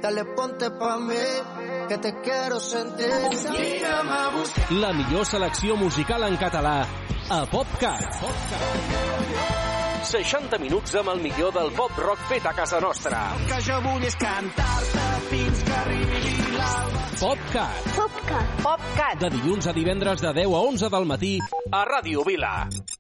Dale, ponte pa' mí, que te quiero sentir. Vine-me a buscar. La millor selecció musical en català a PopCat. 60 minuts amb el millor del pop rock fet a casa nostra. El que jo vull és cantar-te fins que arribi l'alba. PopCat. PopCat. PopCat. De dilluns a divendres de 10 a 11 del matí a Ràdio Vila.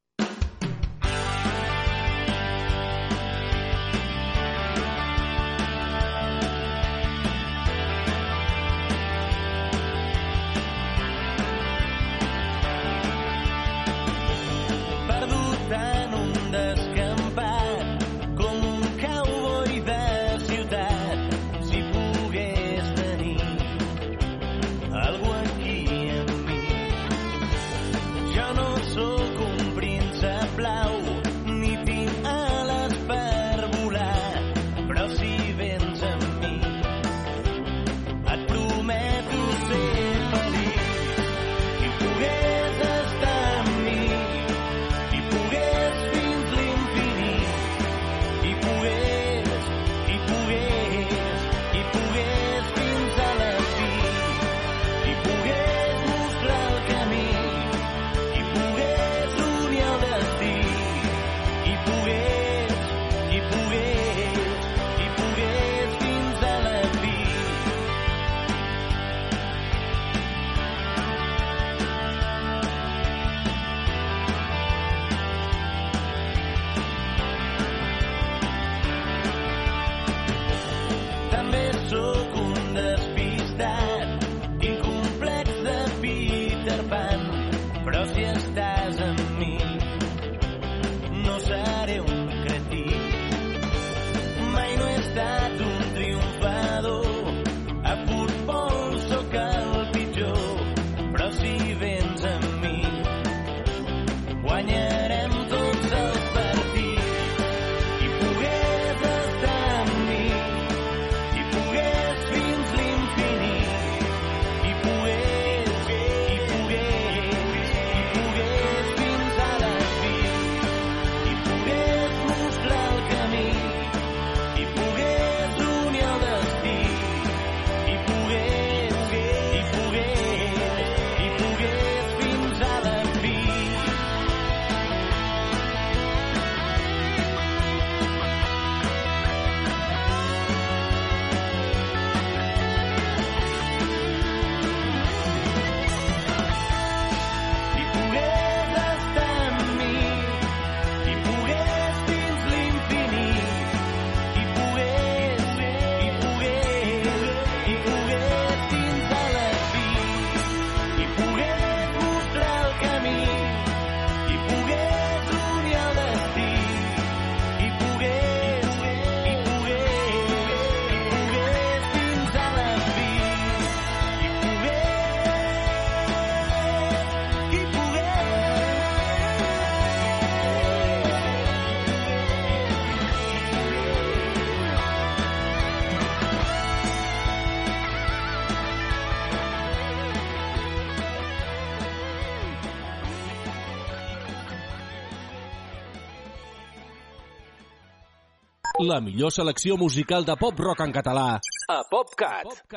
La millor selecció musical de pop-rock en català a PopCat.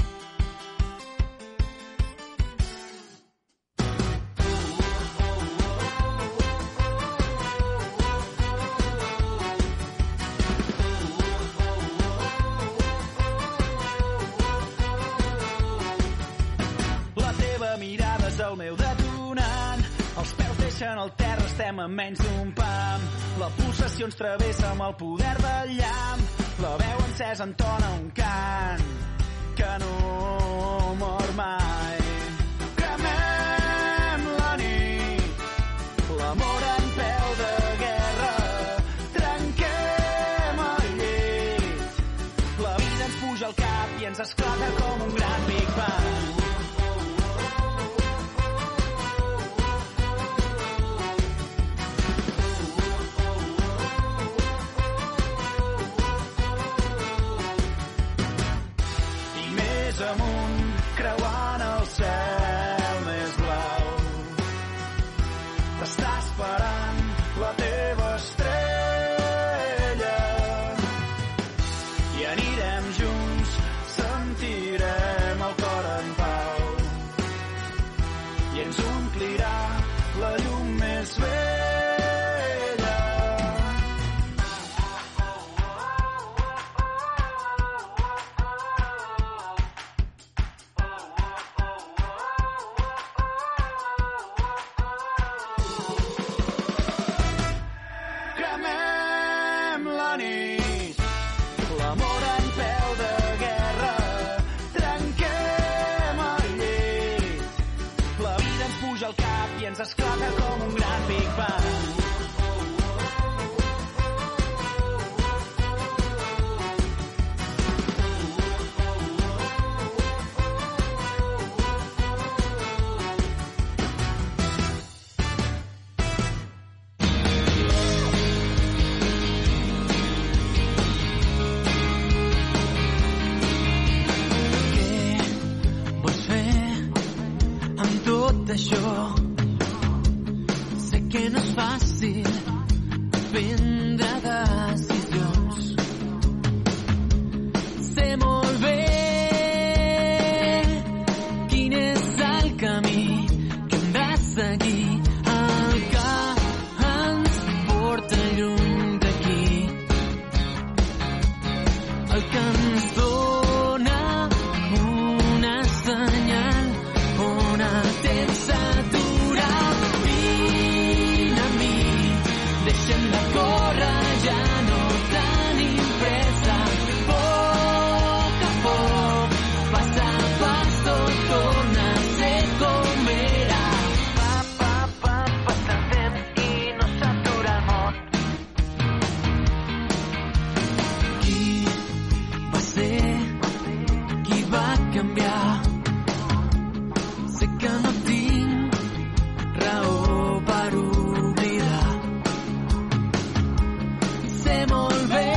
La teva mirada és el meu detonant. Els peus deixen el terra, estem a menys d'un pam. La pulsació ens travessa amb el poder del llamp. La veu encesa entona un cant que no mor mai. Cremem la nit, l'amor en peu de guerra. Trenquem el llit, la vida ens puja al cap i ens esclata com un gran Big Bang. Amunt, creuant el cel més blau, t'està esperant la teva estrella i Anirem junts, sentirem el cor en pau i ens omplirà la llum més vella. Cremem la nit, l'amor en peu de guerra, trenquem el llit, la vida ens puja al cap i ens esclata com un gran Big Bang. Això sé que no és fàcil prendre decisions. Sé molt bé quin és el camí que hem de seguir, el que ens porta lluny d'aquí, el que ens dona una senyal on el temps s'atura. Vine a mi, deixem de córrer, ja no tenim pressa. Poc a poc, pas a pas, tot torna a ser com era. Passa el temps i no s'atura el món. Qui va ser? Qui va canviar? Sé que no tinc raó per oblidar. Sé molt bé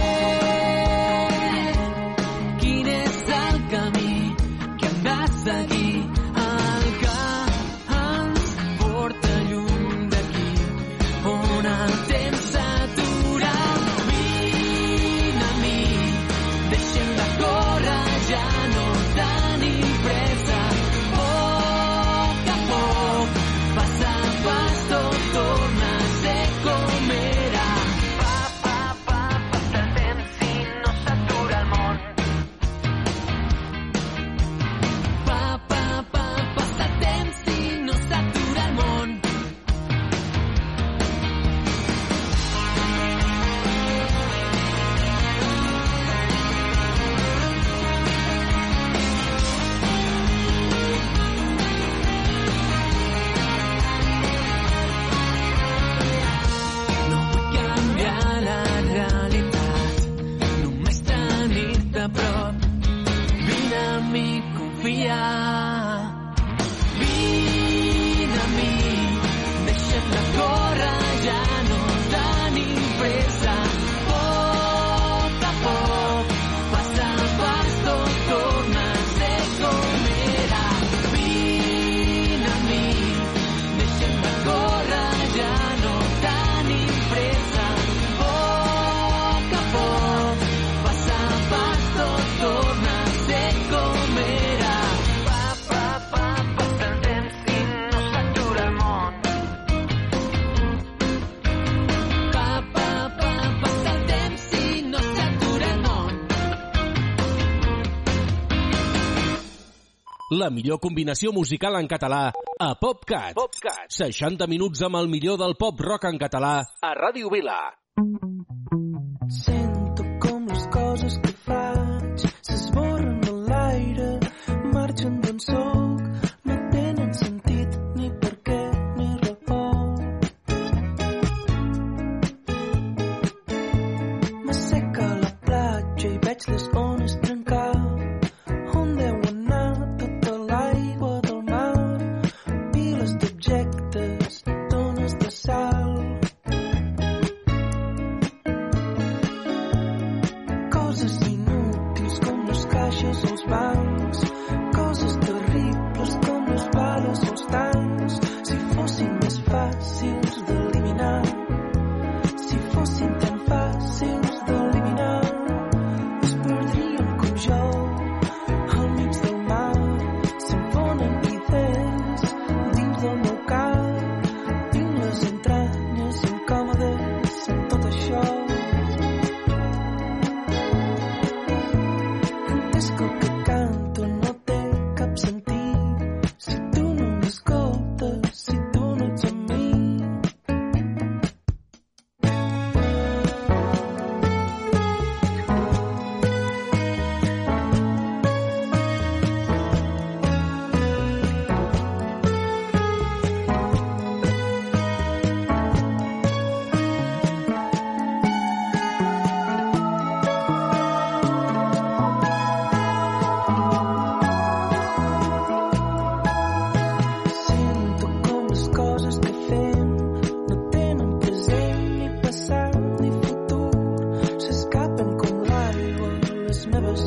quin és el camí que hem de seguir, el que ens porta lluny d'aquí, on el temps s'atura. Vine a mi, deixem de córrer, ja no tenim pressa. Pas a pas tot torna a ser com era. Passa el temps i no s'atura el món. Passa el temps i no s'atura el món. No vull canviar la realitat, només tenir-te a prop. Vine a mi, confia. Vine a mi, deixem de córrer, ja no tenim pressa. Poc a poc, pas a pas, tot torna a ser com era. Vine a mi, deixem de córrer, ja no tenim pressa. Poc a poc, pas a pas, tot torna a ser com era. Passa el temps i no s'atura el món. Passa el temps i no s'atura el món. La millor combinació musical en català a PopCat. 60 minuts amb el millor del pop rock en català a Ràdio Vila. Sento com les coses que faig s'esborren a l'aire, marxen d'on soc, no tenen sentit ni per què ni raó. M'asseca a la platja i veig les ones trencar. On deu anar tota l'aigua del mar? Piles d'objectes, tones de sal. Coses inútils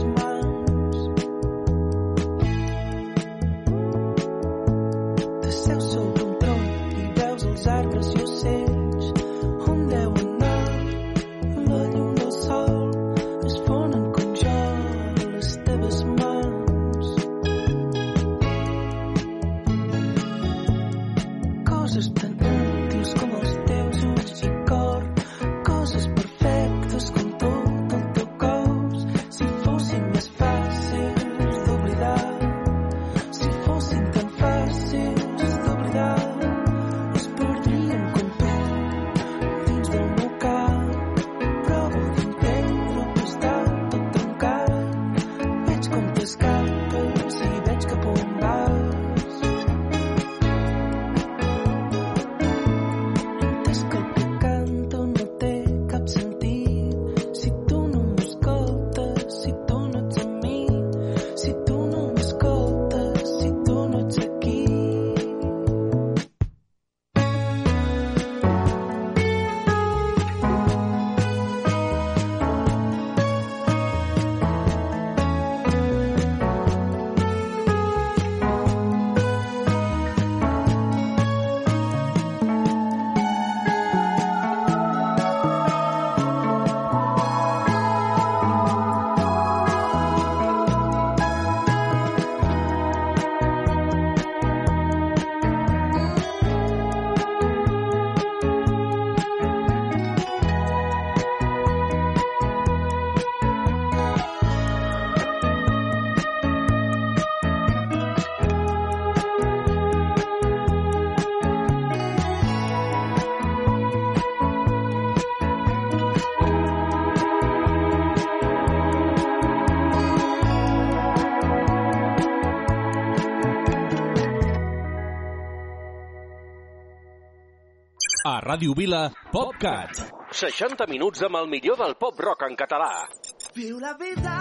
A Ràdio Vila, PopCat. 60 minuts amb el millor del pop-rock en català. Viu la vida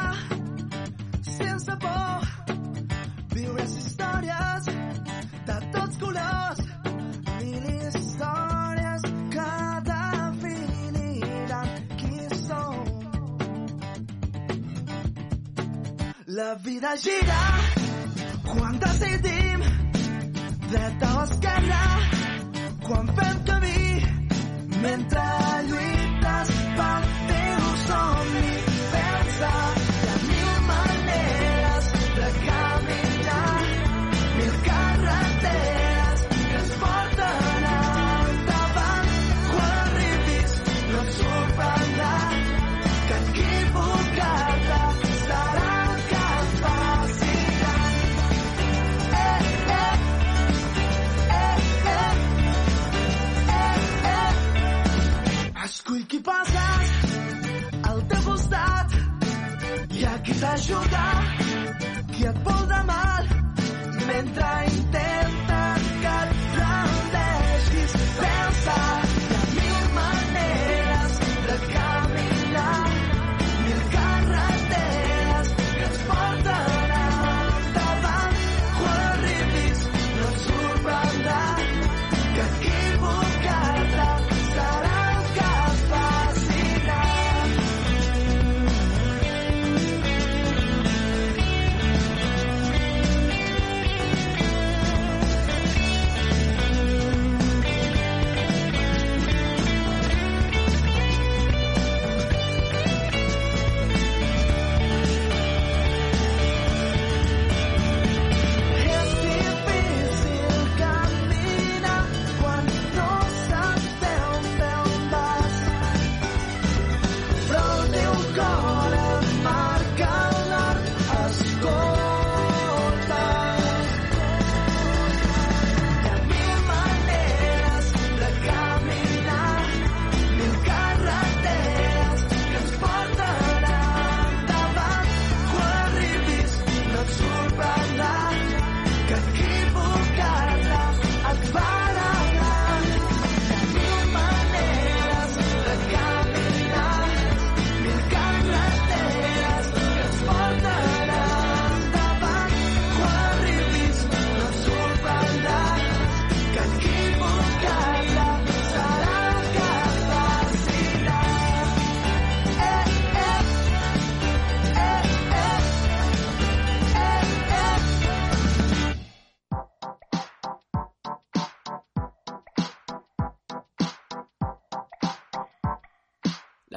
sense por, viu les històries de tots colors, mil històries que definiran qui som. La vida gira quan decidim dreta o esquerra, quan fem camí mentre lluites pel teu somni. Pensa, hi ha mil maneres de caminar, mil carreteres que ens porten endavant. Quan arribis no et sorprendrà que equivocar-te serà capacitat. Escull qui poses al teu costat, hi ha qui t'ajuda, qui et vol de mal, mentre intenten que et rendeixis. Pensa, hi ha mil maneres de caminar, mil carreteres que ens porten endavant. Quan arribis no et sorprendrà que equivocar-te serà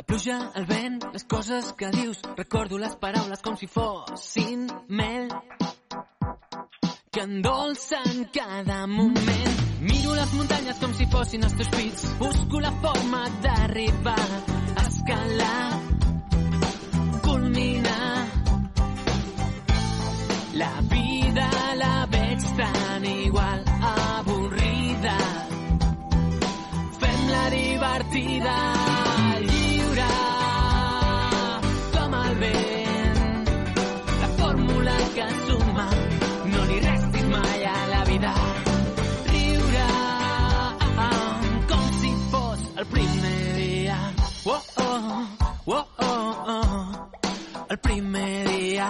pluja, el vent, les coses que dius. Recordo les paraules com si fossin mel que endolcen cada moment. Miro les muntanyes com si fossin els teus pits. Busco la forma d'arribar, escalar, culminar. La vida la veig tan igual, avorrida. Fem-la divertida, lliure, com el vent. La fórmula que suma, no li restis mai a la vida. Riure, com si fos el primer dia. Oh, oh, oh, oh, oh, el primer dia.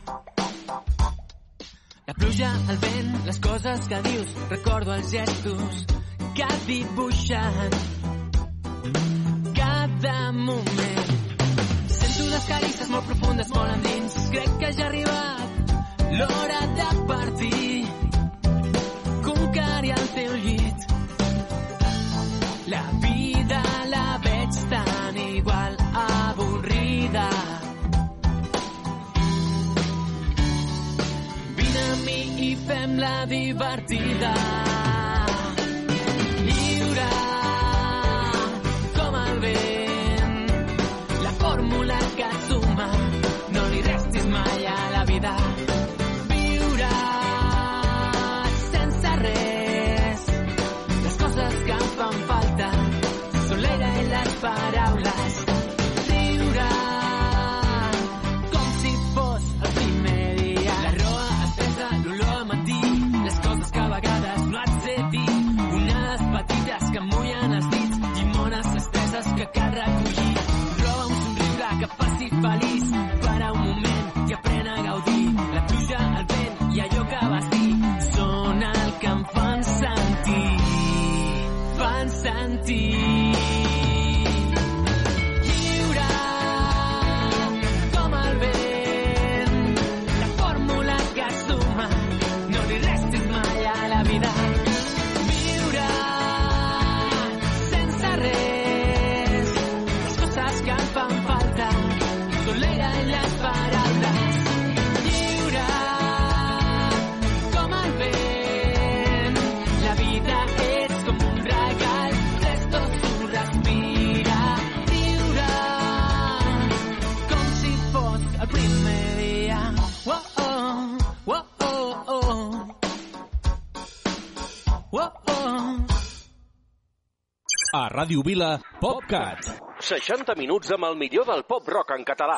La pluja, el vent, les coses que dius. Recordo els gestos que dibuixen cada moment. Sento les carícies molt profundes, molt endins. Crec que ja ha arribat l'hora de partir, conquerir el teu llit. La vida la veig tan igual, avorrida. Vine a mi i fem-la divertida. Lliure, com el vent. La fórmula que suma, no li restis mai a la vida. Viure sense res. Les coses que em fan falta són l'aire i les paraules. Riure com si fos el primer dia. La roa espessa, l'olor a matí, les coses que a vegades no et sé dir. Onades petites que mullen els dits, llimones esteses que cal recollir. Roba un somriure que faci feliç, para un moment i aprèn a gaudir. La pluja, el vent i allò que vas dir són el que em fan sentir, fan sentir. Lliure com el vent, la fórmula que suma, no li restis mai a la vida. Viure sense res, les coses que em fan falta són l'aire i les paraules. Lliure com el vent, la vida és com un regal, presto s'ho respira. Riure com si fos el primer dia. Oh, oh, oh, oh, oh. Oh, oh. A Ràdio Vila, PopCat. 60 minuts amb el millor del pop rock en català.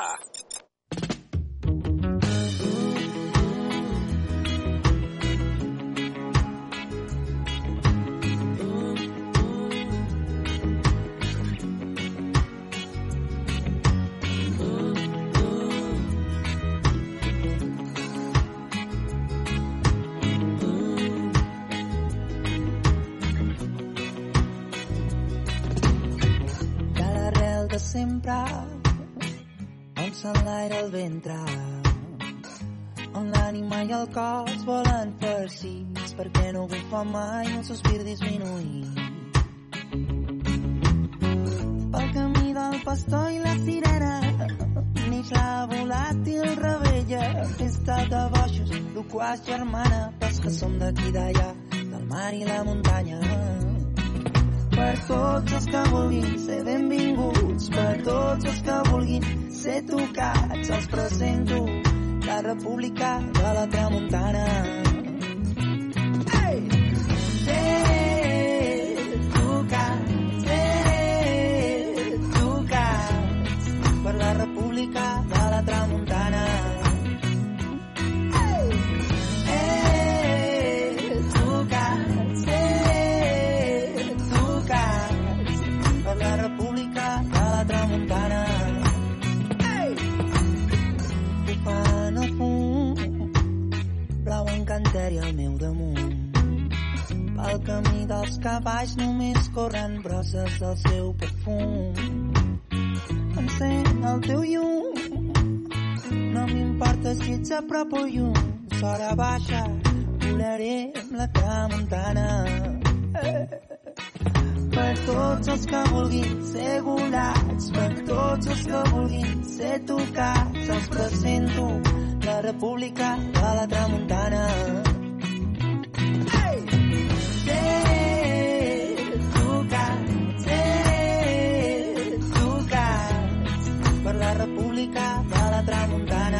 De l'arrel de sempre, on s'enlaira el ventre, on l'ànima i el cos volen farcits, perquè no bufa mai un sospir disminuït. Pel camí del pastor i la sirena neix la volàtil rebella, festa de boixos, loquaç germana, pels que som d'aquí d'allà, del mar i la muntanya. Per tots els que vulguin ser benvinguts, per tots els que vulguin ser tocats, els presento la República de la Tramuntana. Hey! Tocats per la República de la Tramuntana. República de la Tramuntana. Bufant el fum, blau encanteri al meu damunt. Pel camí dels cavalls només corren brosses del seu perfum. Encén el teu llum, no m'importa si ets a prop o lluny. S'hora baixa, volaré amb la Tramuntana. per tots els que vulguin ser volats, per tots els que vulguin ser tocats. Els presento la República de la Tramuntana. Tocats per la República de la Tramuntana.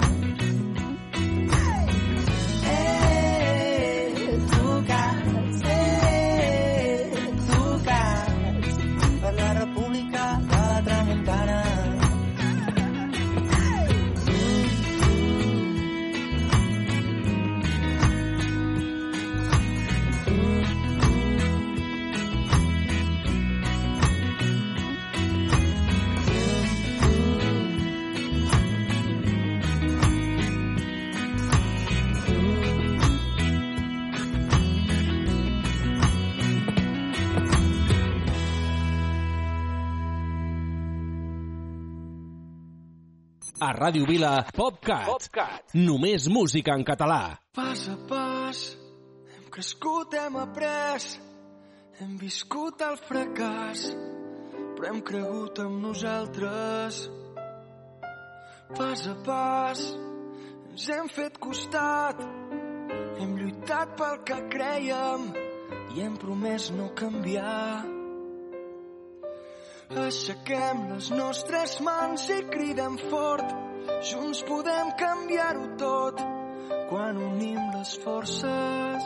A Ràdio Vila, PopCat. Només música en català. Pas a pas, hem crescut, hem après, hem viscut el fracàs, però hem cregut en nosaltres. Pas a pas, ens hem fet costat, hem lluitat pel que crèiem i hem promès no canviar. Aixequem les nostres mans i cridem fort, junts podem canviar-ho tot quan unim les forces.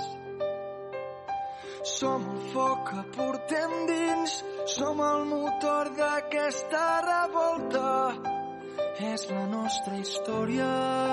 Som el foc que portem dins, som el motor d'aquesta revolta, és la nostra història.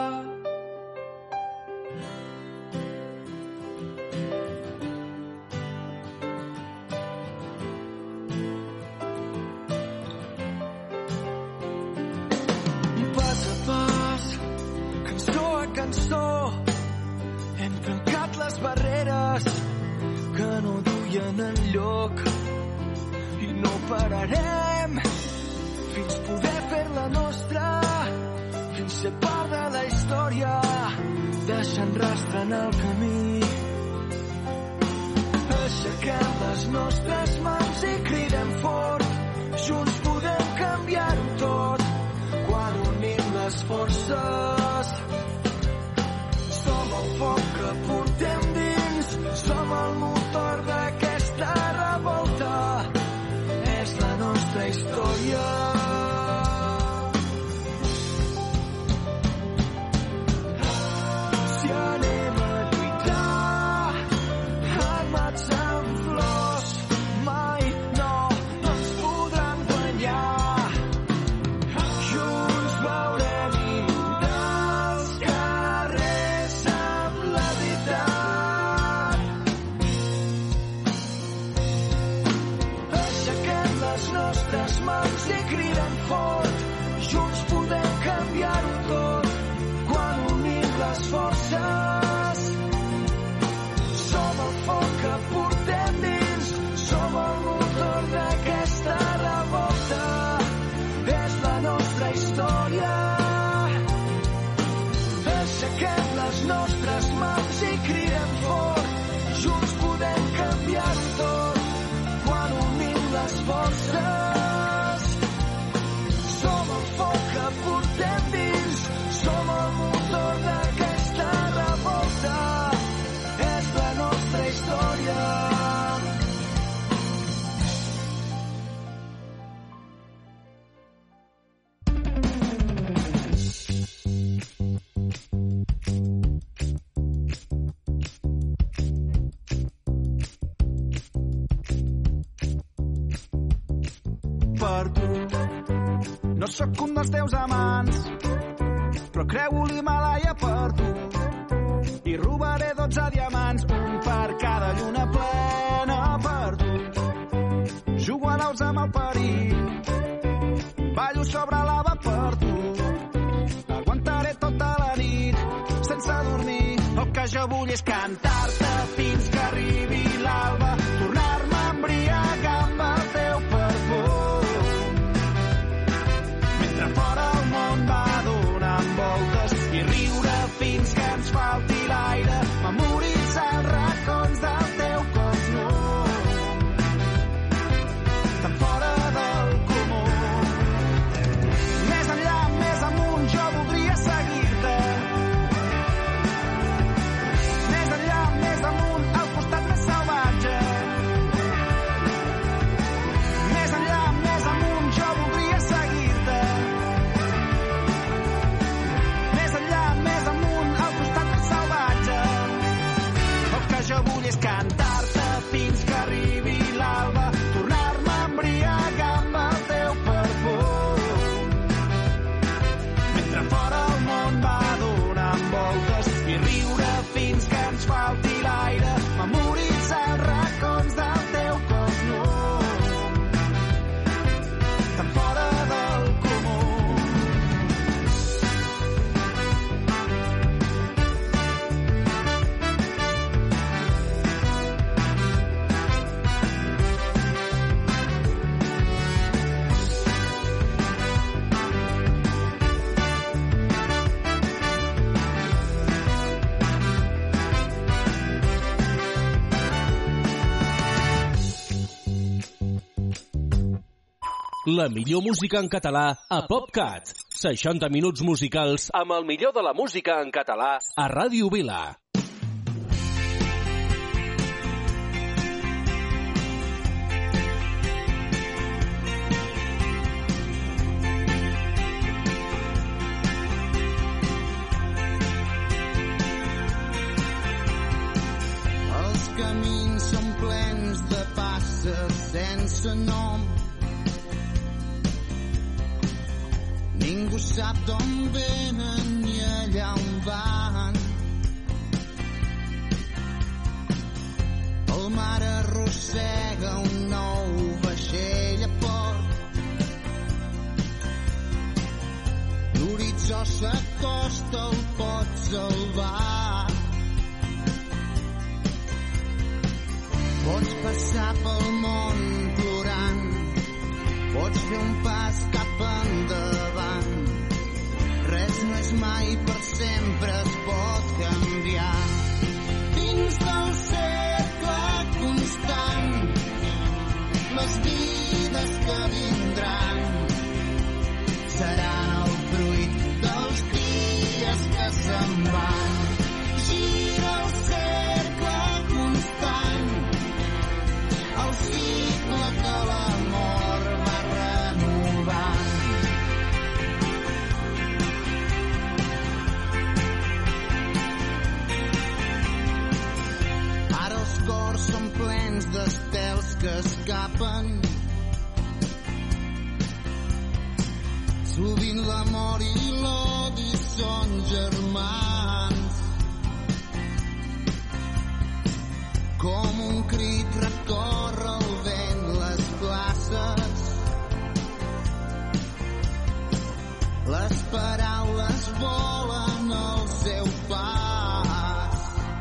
Hem trencat les barreres que no duien enlloc i no pararem fins poder fer-la nostra, fins ser part de la història, deixant rastre en el camí. Aixequem les nostres mans i cridem fort, junts podem canviar-ho tot quan unim les forces. Som el foc que portem dins, som el motor d'aquesta revolta, és la nostra història. Si anem a lluitar, armats amb flors, mai no ens podran guanyar. Junts veurem dels carrers amb la veritat. Aixequem les nostres mans i cridem fort, junts podem canviar-ho tot quan unim les forces. Som el foc que portem dins, som el motor d'aquesta revolta, és la nostra història. Aixequem les nostres mans i cridem fort, junts podem canviar-ho tot quan unim les forces. Som el foc que portem dins, som el motor d'aquesta revolta, és la nostra història. Per tu no sóc un dels teus amants, però creu l'Himàlaia per tu i robaré 12 diamants, un per cada lluna plena per tu. Jugo a naus amb el perill, ballo sobre lava per tu, aguantaré tota la nit sense dormir. El que jo vull és cantar-te fins que arribi l'alba, tornar-me a embriagar amb el teu perfum, mentre fora el món va donant voltes, i riure fins que ens falti l'aire, memoritzar els racons del teu cos nu. La millor música en català a PopCat. 60 minuts musicals amb el millor de la música en català a Ràdio Vila. Els camins són plens de passes sense nom. Ningú sap d'on venen ni allà on van. El mar arrossega un nou vaixell a port. L'horitzó s'acosta, el pot salvar. Pots passar pel món plorant, pots fer un pas cap endavant. Res no és mai per sempre, es pot canviar. Dins del cercle constant, les vides que vindran seran el fruit dels dies que se'n van. Gira el cercle constant, el cicle que l'amor va renovant. Ara els cors són plens d'estels que escapen. Sovint l'amor i l'odi són germans. Com un crit recorre el vent les places. Les paraules volen al seu pas.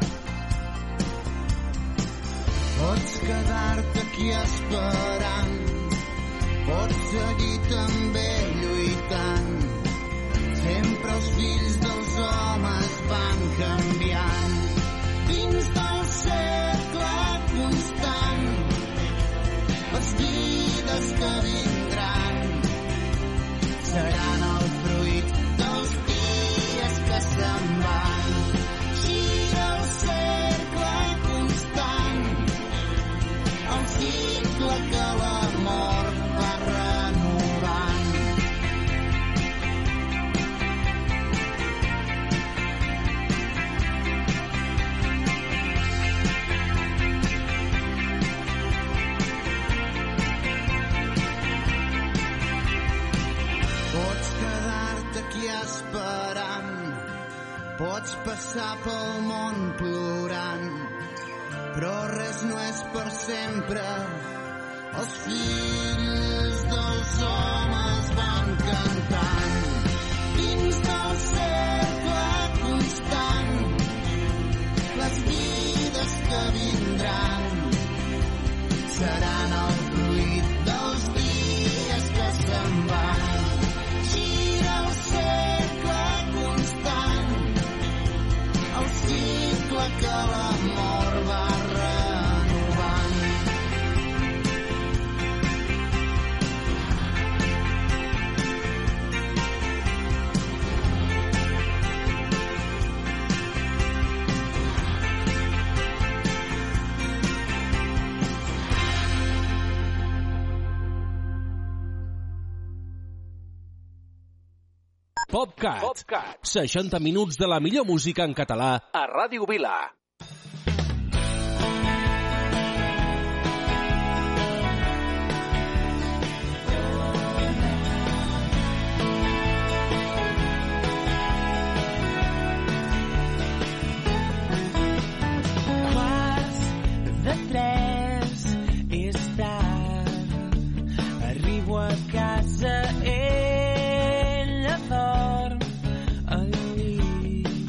Pots quedar-te aquí esperant, pots seguir també lluitant. Sempre els fills dels homes van canviant. Dins del cercle constant, les vides que vindran seran el fruit dels dies que se'n van. Gira el cercle constant, el cicle que l'amor va renovant. Pots quedar-te aquí esperant, pots passar pel món plorant, però res no és per sempre. Els fills dels homes van cantant. Dins del cercle constant, les vides que vindran seran el fruit dels dies que se'n van. Gira el cercle constant, el cicle que l'amor va renovant. PopCat. 60 minuts de la millor música en català a Ràdio Vila. Quarts de 3 és tard. Arribo a casa, ella dorm al llit.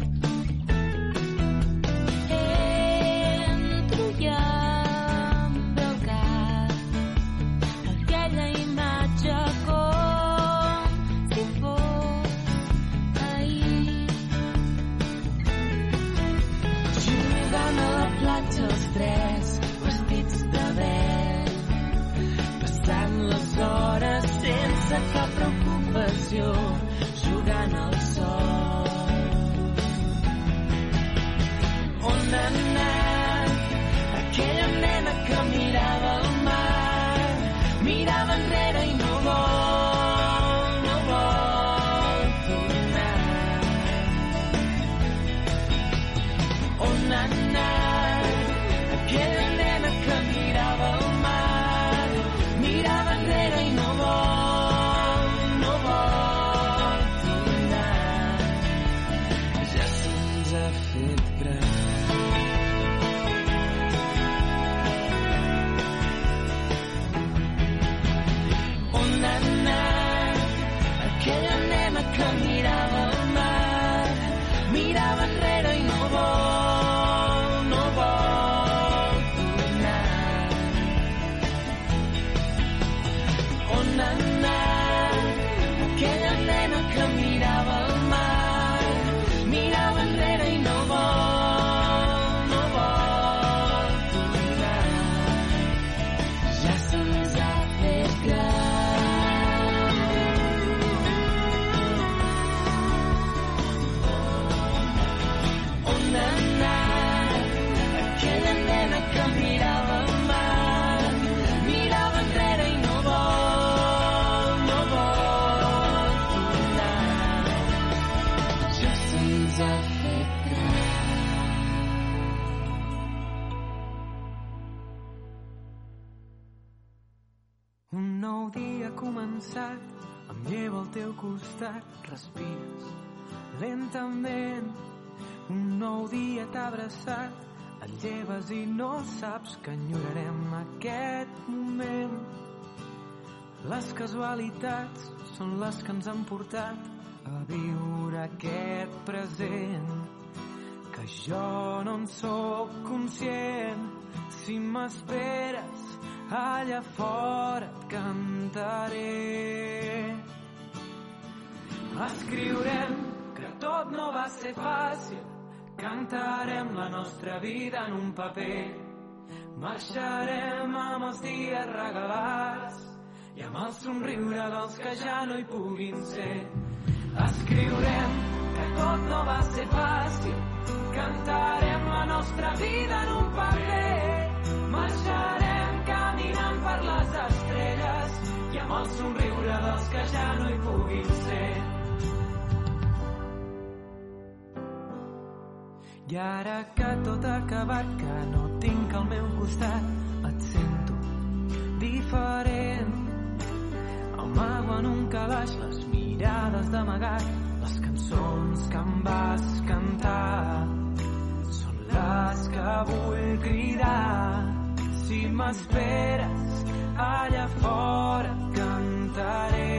Entro ja amb el cap, aquella imatge com si fos ahir. Jugant a la platja els tres, vestits de verd, passant les hores cap preocupació, jugant al sol. On ha anat aquella nena que mirava el mar, mirava enrere i no vol tornar? On ha anat aquella nena que mirava el mar, mirava enrere i no vol tornar? Ja se'ns ha fet gran. On ha anat aquella nena que mirava el mar, mirava enrere i no vol tornar? On ha anat aquella nena que mirava el mar, mirava enrere i no vol tornar? Ja se'ns ha fet gran. On ha anat aquella nena que mirava el mar, mirava enrere i no vol tornar? Ja se'ns ha fet gran. Un nou dia ha començat, em llevo al teu costat, respires lentament. Un nou dia t'ha abraçat, et lleves i no saps que enyorarem aquest moment. Les casualitats són les que ens han portat a viure aquest present, que jo no en sóc conscient. Si m'esperes allà fora et cantaré. Escriurem que tot no va ser fàcil, cantarem la nostra vida en un paper, marxarem amb els dies regalats i amb el somriure dels que ja no hi puguin ser. Escriurem que tot no va ser fàcil, cantarem la nostra vida en un paper, marxarem caminant per les estrelles i amb el somriure dels que ja no hi puguin ser. I ara que tot ha acabat, que no tinc al meu costat, et sento diferent. Amago en un calaix les mirades d'amagat, les cançons que em vas cantar són les que vull cridar. Si m'esperes allà fora et cantaré.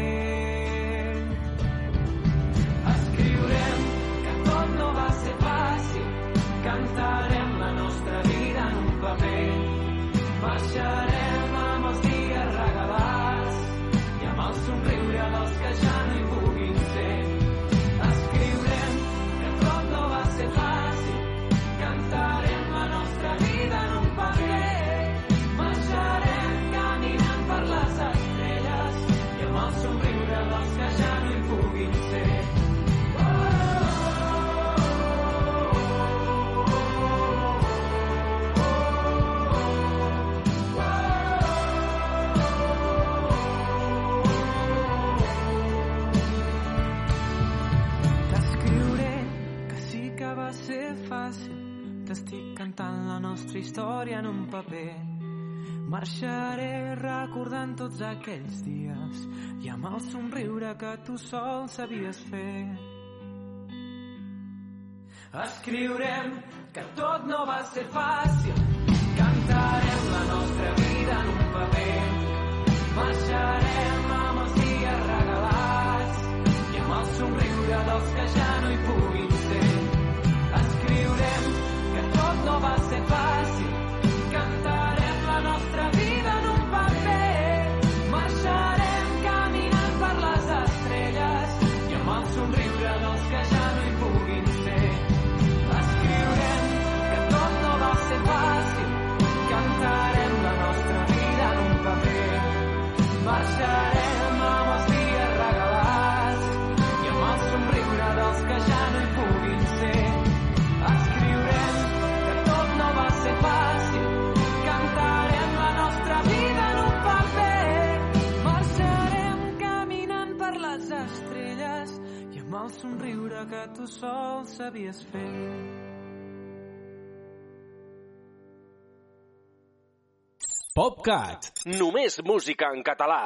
Escriurem que tot no va ser fàcil, cantarem la nostra vida en un paper, marxarem amb els dies regalats i amb el somriure dels que ja no hi puguin ser. Escriurem que tot no va ser fàcil, cantarem la nostra vida en un paper, marxarem caminant per les estrelles i amb el somriure dels que ja no hi puguin ser. Va ser fàcil, t'estic cantant la nostra història en un paper, marxaré recordant tots aquells dies i amb el somriure que tu sol sabies fer. Escriurem que tot no va ser fàcil, cantarem la nostra vida en un paper, marxarem amb els dies regalats i amb el somriure dels que ja no hi puguin ser. Escriurem que tot no va ser fàcil, cantarem la nostra vida en un paper, marxarem caminant per les estrelles i amb el somriure dels que ja no hi puguin ser. Escriurem que tot no va ser fàcil, cantarem la nostra vida en un paper, marxarem amb els dies que tu sol sabies fer. PopCat. Només música en català.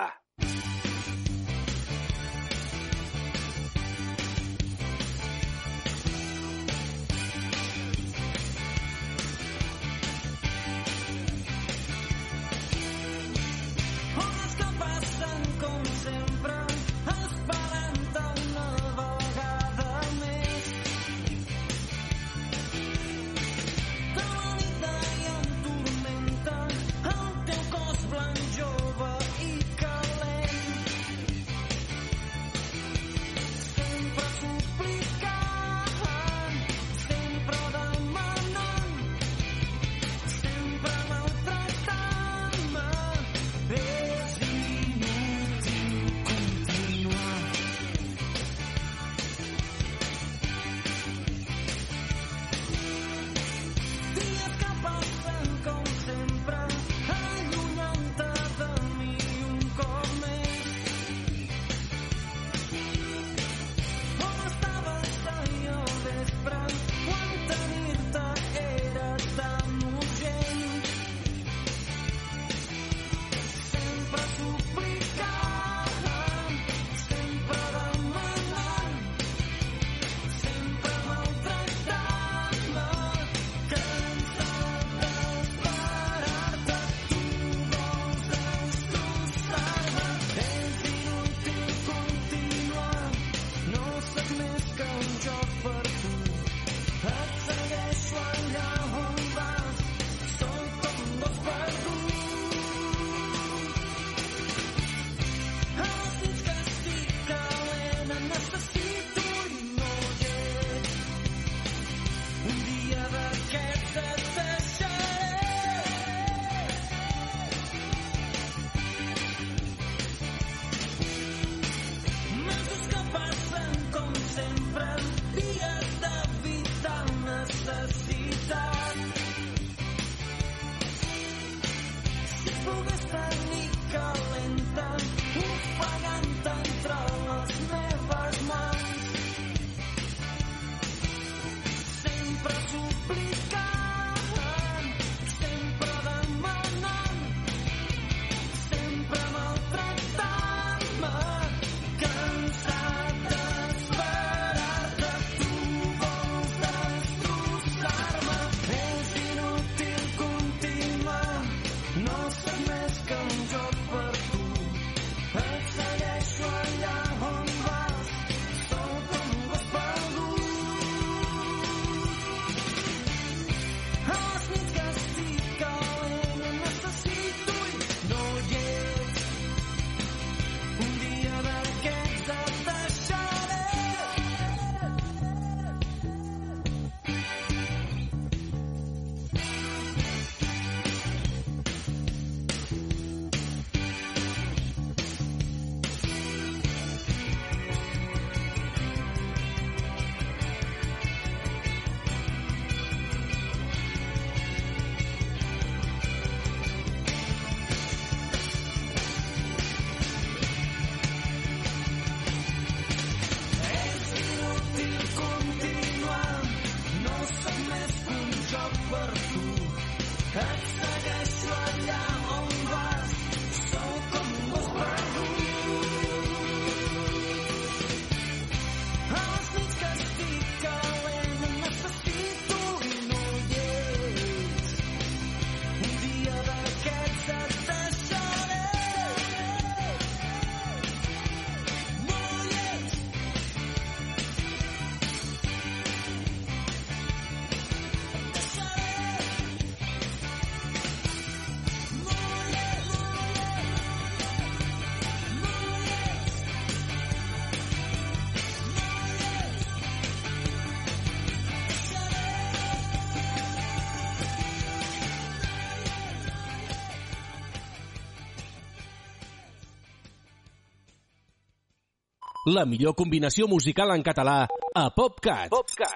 La millor combinació musical en català a PopCat.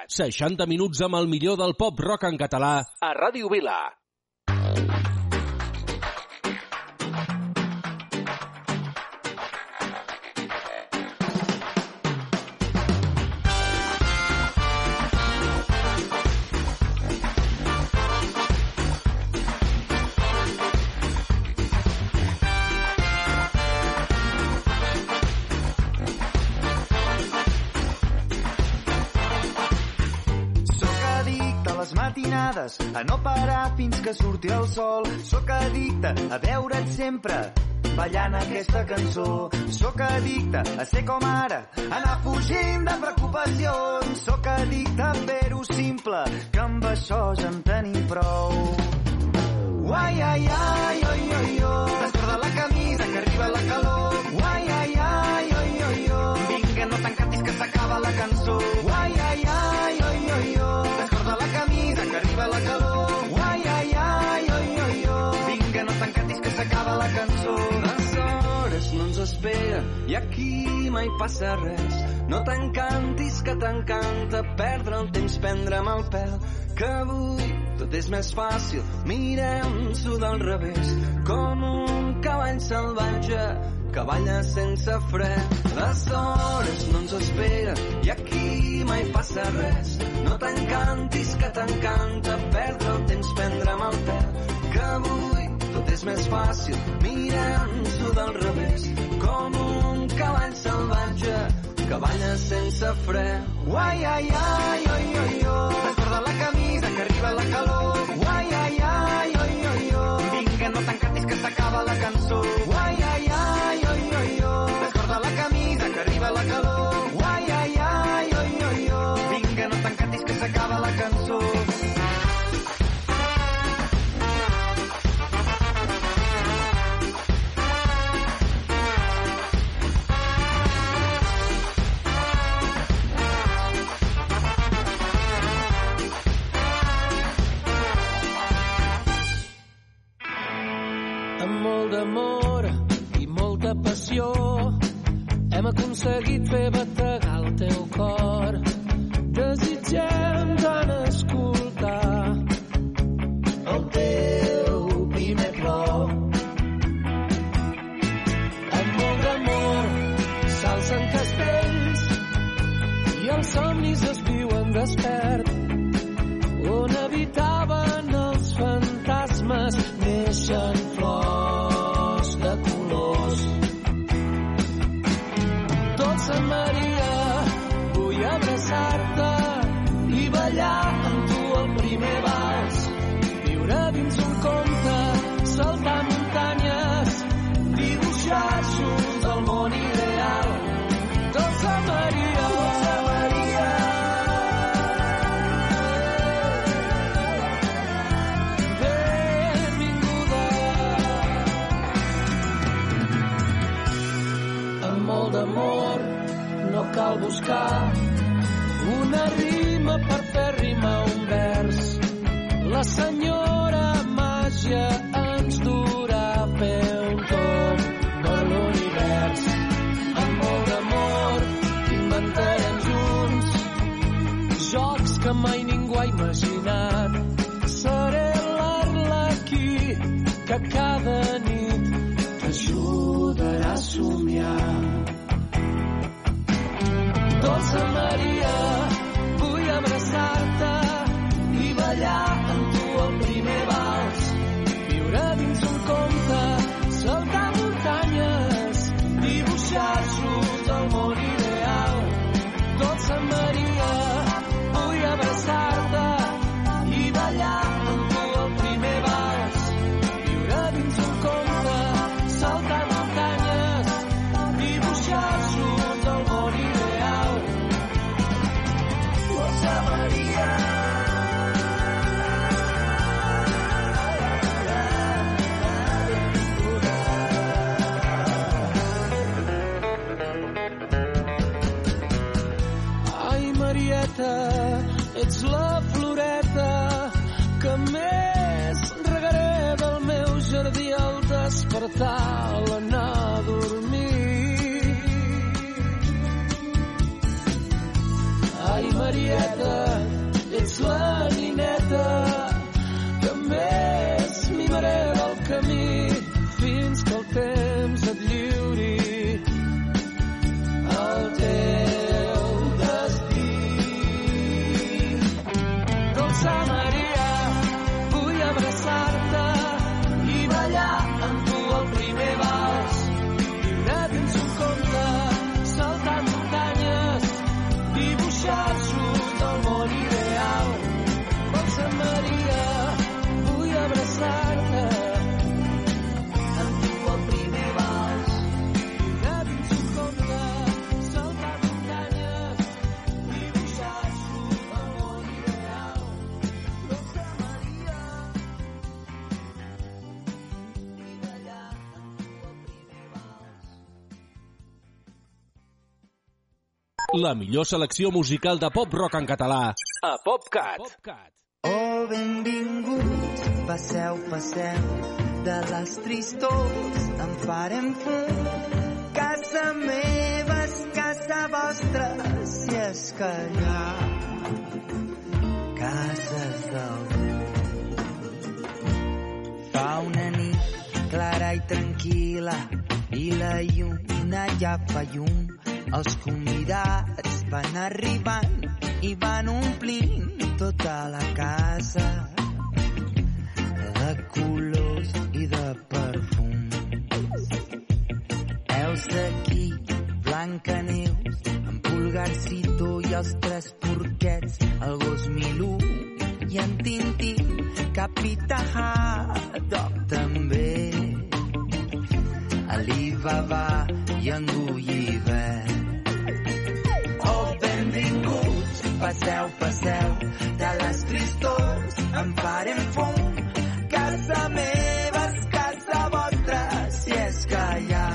60 minuts amb el millor del pop rock en català a Ràdio Vila. les matinades a no parar fins que surti el sol. Sóc addicte a veure't sempre ballant aquesta cançó. Sóc addicte a ser com ara, anar fugint de preocupacions. Sóc addicte a fer-ho simple, que amb això ja en tenim prou. Uai, ai, ai, oi, oi, oi. Descorda la camisa que arriba la calor. Uai, ai, ai, oi, oi, oi. Vinga, no t'encantis que s'acaba la cançó. Uai, ai, ai, oi, oi, oi. Descorda la camisa que arriba la calor. Uai, ai, ai, oi, oi, oi. Vinga, no t'encantis que s'acaba la cançó. Les hores no ens esperen i aquí mai passa res. No t'encantis que t'encanta perdre el temps, prendre'm el pèl, que avui tot és més fàcil, mirem-s'ho del revés, com un cavall salvatge que balla sense fre. Les hores no ens esperen i aquí mai passa res. No t'encantis que t'encanta perdre el temps, prendre'm el pèl, que avui tot és més fàcil, mirem-s'ho del revés, com un cavall salvatge que balla sense fre. Uai, ai, ai, oi, oi, oi. Descorda la camisa que arriba la calor. Uai, ai, ai, oi, oi, oi. Vinga, no t'encantis que s'acaba la cançó. Uai, ai, ai, oi, oi, oi. Descorda la camisa que arriba la calor. Uai, ai, ai, oi, oi, oi. Vinga, no t'encantis que s'acaba la cançó. Molt d'amor i molta passió hem aconseguit fer bategar el teu cor. Desitgem tant escoltar el teu primer plor. Amb molt d'amor s'alcen castells i els somnis es viuen despert. On habitaven els fantasmes neixen flors de colors. Dolça Maria, vull abraçar-te i ballar amb tu el primer vals. Viure dins un conte, saltar muntanyes, dibuixar junts el món ideal. Dolça Maria, Dolça Maria. Molt d'amor, no cal buscar una rima per fer rimar un vers. La senyora màgia ens durà a fer un tomb per l'univers. Amb molt d'amor inventarem junts jocs que mai ningú ha imaginat. Seré l'Arlequí que cada nit t'ajudarà a somiar. Dolça Maria, vull abraçar-te i ballar amb tu el primer vals. Viure dins un conte, saltar muntanyes, dibuixar junts el món ideal. Dolça Maria, vull abraçar-te i ballar amb tu el primer vals. Viure dins un conte, saltar muntanyes, dibuixar junts el món ideal. Dolça Maria. Ai, Marieta, ets la floreta que més regaré del meu jardí al despertar, a l'anar a dormir. Ai, Marieta, ets la nineta que més mimaré del camí fins que el temps et lliuri el teu destí. Dolça Maria, vull abraçar-te i ballar amb tu el primer vals. La millor selecció musical de pop-rock en català a PopCat. Oh, benvinguts, passeu, passeu, de les tristors en farem fum. Casa meva és casa vostra, si és que hi ha cases d'algú. Fa una nit clara i tranquil·la i la lluna ja fa llum. Els convidats van arribant i van omplint tota la casa de colors i de perfums. Heus d'aquí, Blancaneus, en Pulgarcito i els tres porquets, el gos Milú i en Tintín, Capità Haddock també, Alibaba i en Gulliver. Oh, benvinguts, passeu, passeu, de les tristors en farem fum. Casa meva és casa vostra, si és que hi ha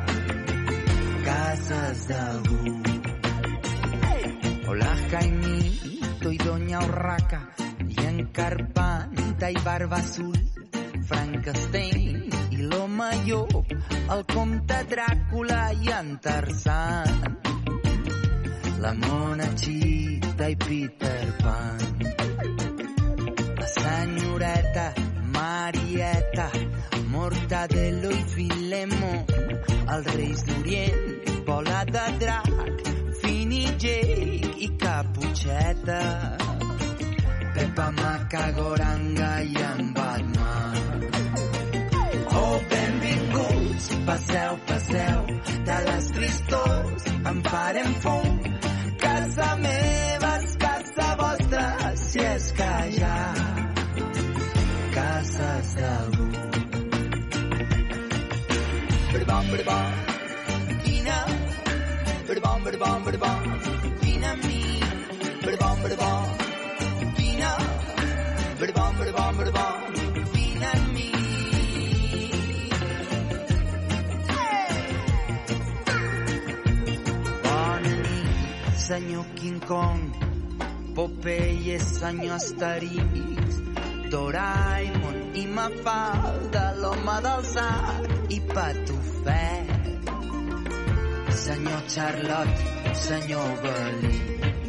cases d'algú. Hola, Jaimito i Doña Urraca, i en Carpanta i Barba Azul, Frankenstein i l'home llop, el comte Dràcula i en Tarzan, la mona Chita i Peter Pan, la senyoreta Marieta, Mortadelo i Filemón, els reis d'Orient, Bola de Drac, Fini Jake i Caputxeta, Pepa Macagoranga i en Batman. Oh, benvinguts, passeu, passeu, de les tristors en farem fum. Casa meva és casa vostra, si és que hi ha cases d'algú. Berbom, berbom, vine, berbom, berbom, berbom, vine amb mi, berbom, berbom, vine, berbom, berbom, berbom, vine amb mi. Senyor King Kong, Popeye, senyor Asterix, Doraemon i Mafalda, l'home del sac i Patufet, senyor Charlotte, senyor Belí,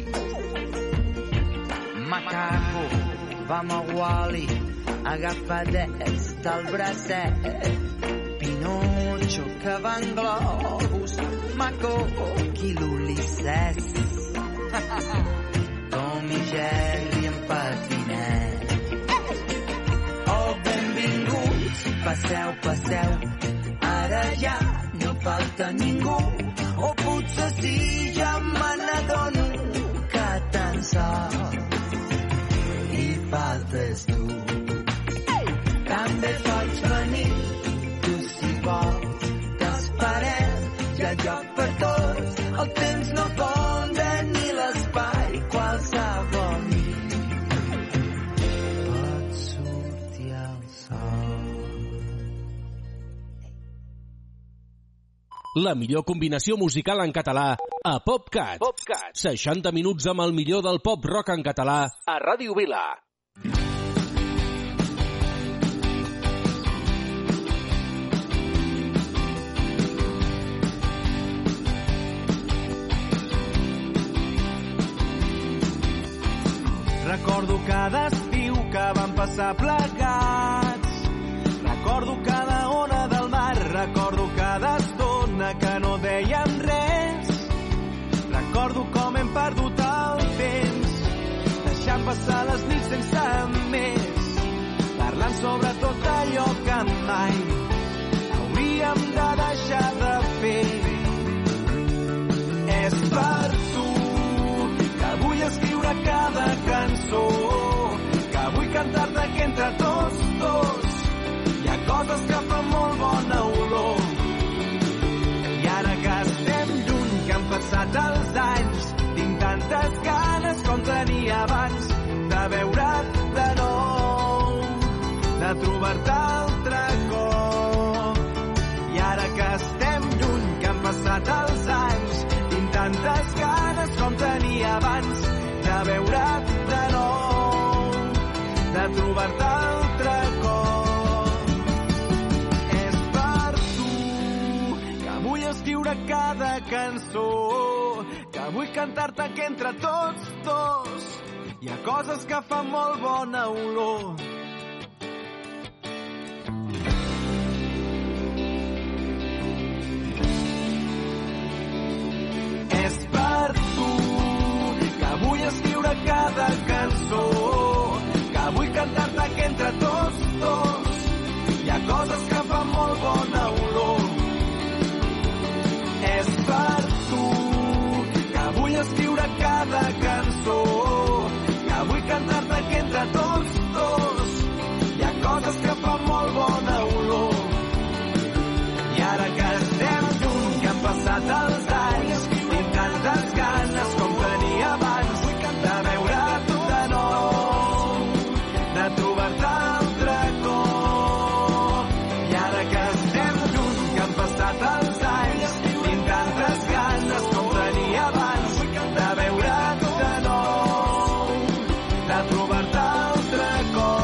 Macaco, vam a Wall-E, agafadets del bracet, Pinocho, que va en globus, Maco, qui l'Ulisses, Tom i Jerry en patinet. Oh, benvinguts, passeu, passeu, ara ja no falta ningú, o potser sí, ja me n'adono que tan sols hi faltes tu. També pots venir, tu si vols, t'esperem, hi ha lloc per tots, el temps no compta ni l'espai, qualsevol nit pot sortir al sol. La millor combinació musical en català a PopCat. 60 minuts amb el millor del pop-rock en català a Ràdio Vila. Recordo cada estiu que vam passar plegats. Recordo cada ona del mar. Recordo cada estona que no dèiem res. Recordo com hem perdut el temps, deixant passar les nits sense més, parlant sobre tot allò que mai hauríem de deixar de fer. És per tu que vull escriure cada cançó, que vull cantar-te que entre tots hi ha coses que fan molt bona olor. I ara que estem lluny, que han passat els anys, tinc tantes ganes com tenia abans de veure't de nou, de trobar-te altre cop. I ara que estem lluny, que han passat els anys, tinc tantes ganes com tenia abans, de veure't de nou, de trobar-te altre cop. És per tu que vull escriure cada cançó, que vull cantar-te que entre tots dos hi ha coses que fan molt bona olor. És per tu que vull escriure cada cançó, que vull cantar-te que entre tots dos hi ha coses que fan molt bona olor. És per tu que vull escriure cada cançó, que vull cantar-te que entre tots dos hi ha coses que fan molt bona olor. I ara que estem junts, que han passat els anys, tinc tantes ganes com tenia abans, de veure't de nou, de trobar-te altre cop. I ara que estem junts, que han passat els anys, tinc tantes ganes com tenia abans, de veure't de nou, de trobar-te altre cop.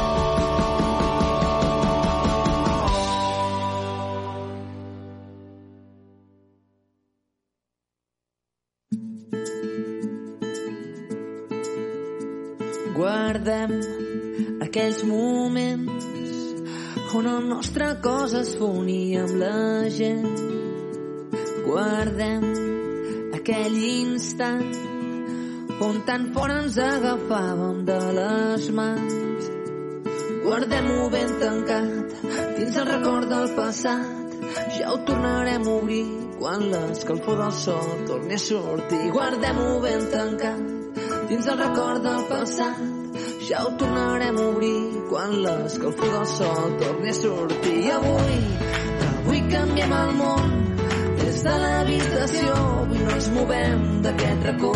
Guardem aquells moments on el nostre cos es fonia amb la gent. Guardem aquell instant on tan fort ens agafàvem de les mans. Guardem-ho ben tancat dins el record del passat. Ja ho tornarem a obrir quan l'escalfor del sol torni a sortir. Guardem-ho ben tancat dins el record del passat. Ja ho tornarem a obrir quan l'escalfor del sol torni a sortir. I avui canviem el món des de l'habitació. Avui no ens movem d'aquest racó.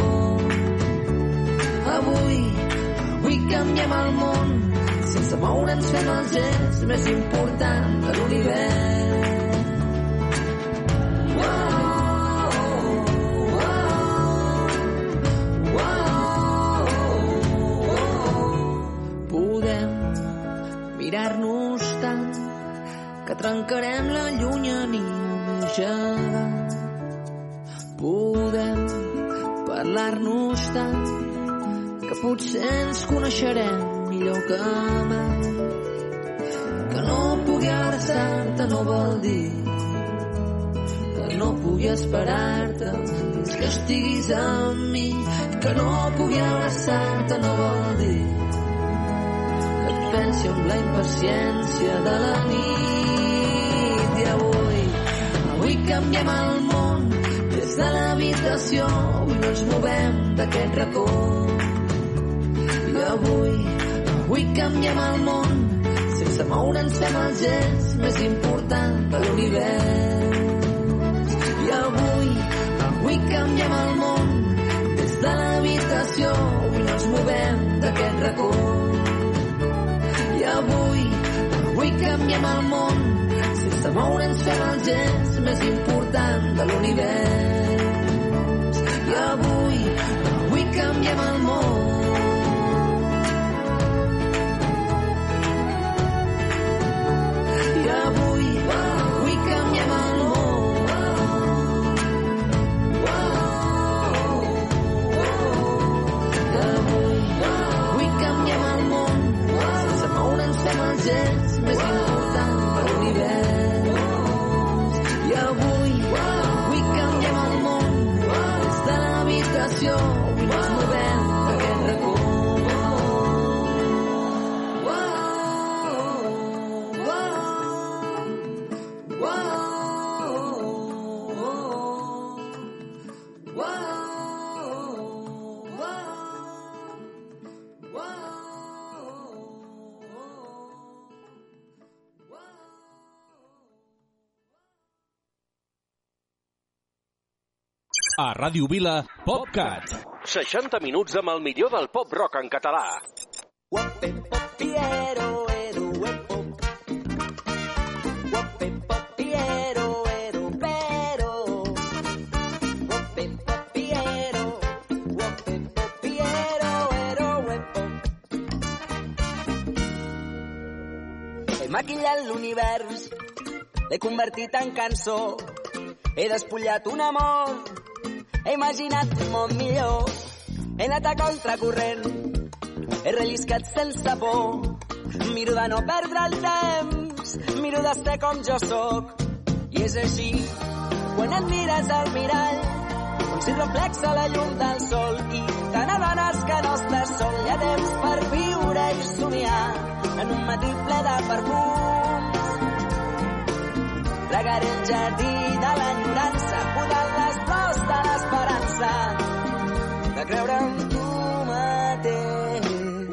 Avui canviem el món. Sense moure'ns fem el gest més important de l'univers. Mirar-nos tant que trencarem la llunyania més gegant. Podem parlar-nos tant que potser ens coneixerem millor que mai. Que no pugui abraçar-te no vol dir que no pugui esperar-te fins que estiguis amb mi. Que no pugui abraçar-te no vol dir pensi amb la impaciència de la nit. I avui canviem el món des de l'habitació. Avui no ens movem d'aquest racó. I avui canviem el món. Sense moure'ns fem el gest més important de l'univers. I avui canviem el món des de l'habitació. Avui no ens movem d'aquest racó. I avui canviem el món. Sense moure'ns fem el gest més important de l'univers. I avui canviem el món. I avui canviem el món. Avui canviem el món. Sense moure'ns fem el gest més important de l'univers. I avui canviem el món. Des de l'habitació avui no ens movem d'aquest racó. A Ràdio Vila, PopCat. 60 minuts amb el millor del pop rock en català. maquillat l'univers, l'he convertit en cançó, he despullat un amor, he imaginat un món millor, he anat a contracorrent, he relliscat sense por, miro de no perdre el temps, miro de ser com jo sóc, i és així, quan et mires al mirall, com si reflexa la llum del sol, i te n'adones que no estàs sol, hi ha temps per viure i somiar, en un matí ple de perfums. Regaré el jardí de l'enyorança, podant les flors de l'esperança, de creure en tu mateix.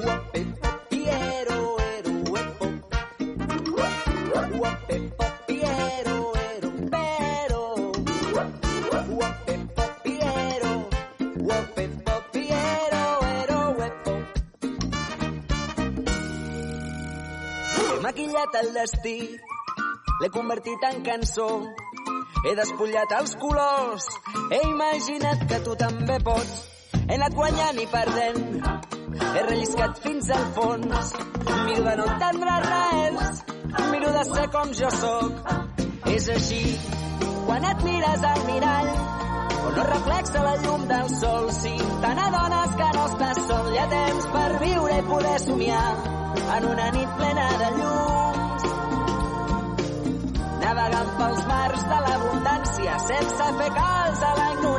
He maquillat el destí, l'he convertit en cançó, he despullat els colors, he imaginat que tu també pots, he anat guanyant i perdent, he relliscat fins al fons, miro de no entendre res, miro de ser com jo sóc, és així, quan et mires al mirall, on no reflexa la llum del sol, si te n'adones que no estàs sol, hi ha temps per viure i poder somiar, en una nit plena de llums, navegant pels mars de l'abundància sense fer cas a la ignorància.